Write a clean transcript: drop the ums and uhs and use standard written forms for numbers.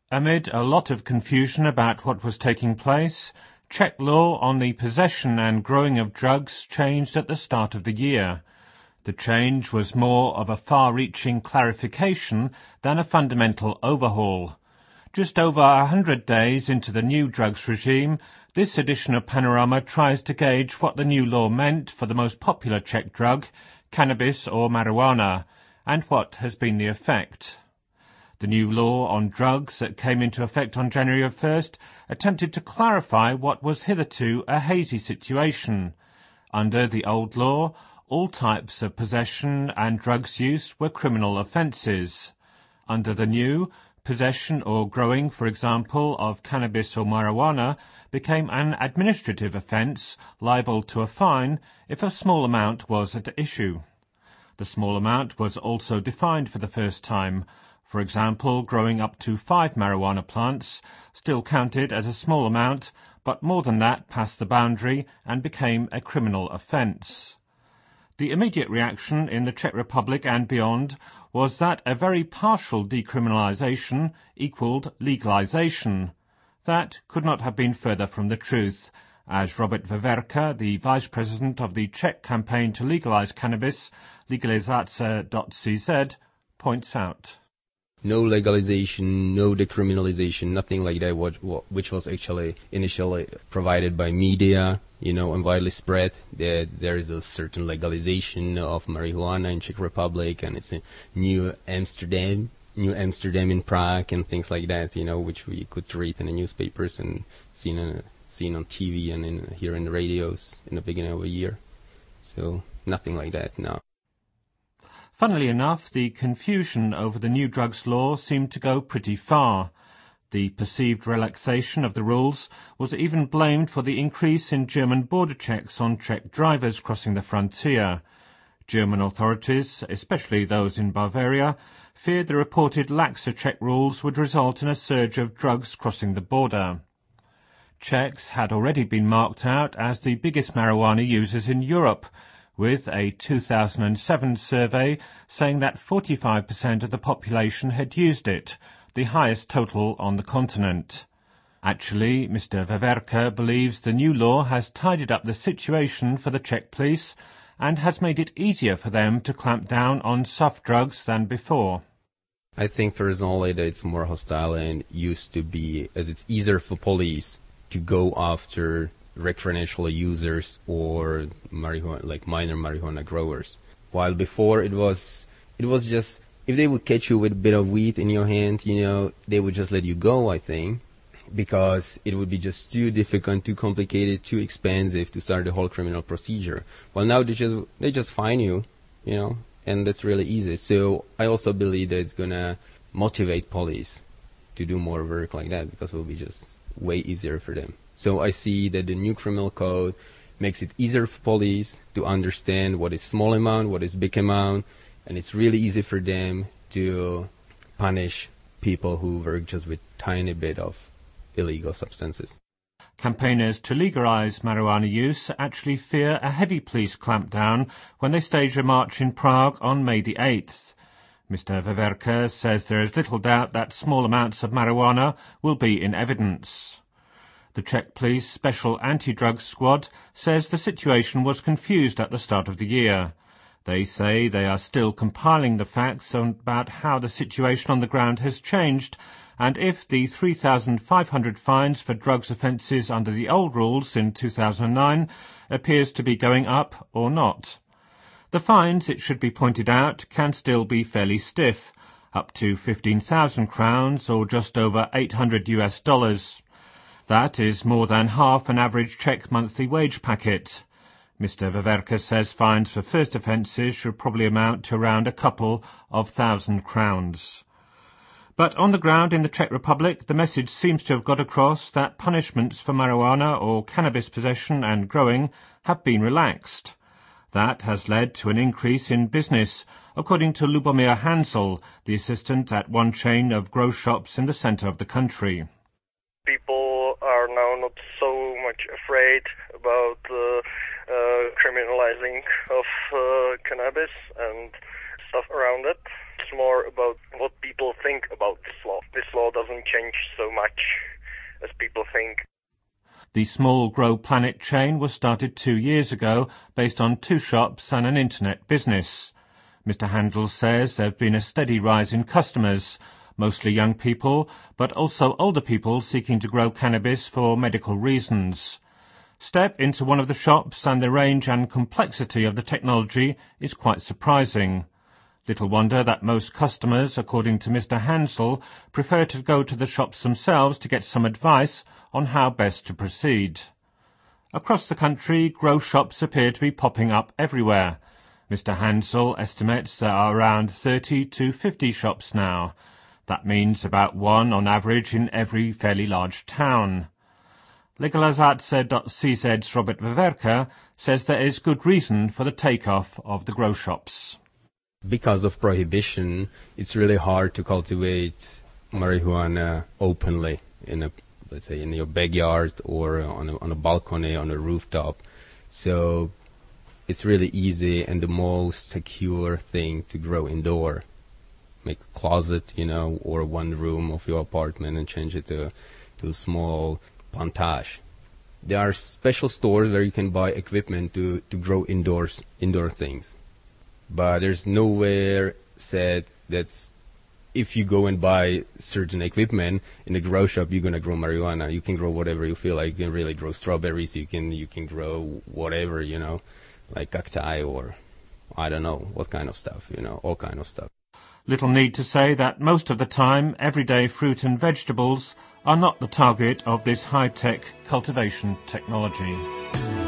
Amid a lot of confusion about what was taking place, Czech law on the possession and growing of drugs changed at the start of the year. The change was more of a far-reaching clarification than a fundamental overhaul. Just over 100 days into the new drugs regime, this edition of Panorama tries to gauge what the new law meant for the most popular Czech drug, cannabis or marijuana, and what has been the effect. The new law on drugs that came into effect on January 1st attempted to clarify what was hitherto a hazy situation. Under the old law, all types of possession and drugs use were criminal offences. Under the new, possession or growing, for example, of cannabis or marijuana became an administrative offence liable to a fine if a small amount was at issue. The small amount was also defined for the first time. For example, growing up to 5 marijuana plants still counted as a small amount, but more than that passed the boundary and became a criminal offence. The immediate reaction in the Czech Republic and beyond was that a very partial decriminalisation equalled legalisation. That could not have been further from the truth, as Robert Veverka, the vice president of the Czech campaign to legalise cannabis, Legalizace.cz, points out. No legalization, no decriminalization, nothing like that, which was actually initially provided by media, and widely spread, that there is a certain legalization of marijuana in Czech Republic, and it's a New Amsterdam in Prague, and things like that, which we could read in the newspapers and seen on TV and hear in the radios in the beginning of the year. So nothing like that, no. Funnily enough, the confusion over the new drugs law seemed to go pretty far. The perceived relaxation of the rules was even blamed for the increase in German border checks on Czech drivers crossing the frontier. German authorities, especially those in Bavaria, feared the reported laxer Czech rules would result in a surge of drugs crossing the border. Czechs had already been marked out as the biggest marijuana users in Europe, with a 2007 survey saying that 45% of the population had used it, the highest total on the continent. Actually, Mr. Veverka believes the new law has tidied up the situation for the Czech police and has made it easier for them to clamp down on soft drugs than before. I think personally that it's more hostile than it used to be, as it's easier for police to go after recreational users or marijuana, like minor marijuana growers. While before it was just, if they would catch you with a bit of weed in your hand, they would just let you go, I think, because it would be just too difficult, too complicated, too expensive to start the whole criminal procedure. Well, now they just fine you, and that's really easy. So I also believe that it's gonna motivate police to do more work like that, because it will be just way easier for them. So I see that the new criminal code makes it easier for police to understand what is small amount, what is big amount, and it's really easy for them to punish people who work just with tiny bit of illegal substances. Campaigners to legalise marijuana use actually fear a heavy police clampdown when they stage a march in Prague on May the 8th. Mr. Veverka says there is little doubt that small amounts of marijuana will be in evidence. The Czech Police Special Anti-Drugs Squad says the situation was confused at the start of the year. They say they are still compiling the facts about how the situation on the ground has changed and if the 3,500 fines for drugs offences under the old rules in 2009 appears to be going up or not. The fines, it should be pointed out, can still be fairly stiff, up to 15,000 crowns or just over $800. That is more than half an average Czech monthly wage packet. Mr. Veverka says fines for first offences should probably amount to around a couple of thousand crowns. But on the ground in the Czech Republic, the message seems to have got across that punishments for marijuana or cannabis possession and growing have been relaxed. That has led to an increase in business, according to Lubomir Hansel, the assistant at one chain of grow shops in the centre of the country. People are now not so much afraid about criminalizing of cannabis, and stuff around it. It's more about what people think about this law. This law doesn't change so much as people think. The small Grow Planet chain was started 2 years ago based on 2 shops and an internet business. Mr. Handel says there have been a steady rise in customers, mostly young people, but also older people seeking to grow cannabis for medical reasons. Step into one of the shops and the range and complexity of the technology is quite surprising. Little wonder that most customers, according to Mr. Hansel, prefer to go to the shops themselves to get some advice on how best to proceed. Across the country, grow shops appear to be popping up everywhere. Mr. Hansel estimates there are around 30 to 50 shops now. That means about 1 on average in every fairly large town. Legalizace.cz's Robert Wewerka says there is good reason for the take-off of the grow shops. Because of prohibition, it's really hard to cultivate marijuana openly let's say in your backyard or on a balcony, on a rooftop. So it's really easy and the most secure thing to grow indoor. Make a closet, or one room of your apartment and change it to a small plantage. There are special stores where you can buy equipment to grow indoor things. But there's nowhere said that's if you go and buy certain equipment in a grow shop, you're gonna grow marijuana. You can grow whatever you feel like. You can really grow strawberries. You can grow whatever, like cacti or I don't know what kind of stuff, all kind of stuff. Little need to say that most of the time, everyday fruit and vegetables are not the target of this high-tech cultivation technology.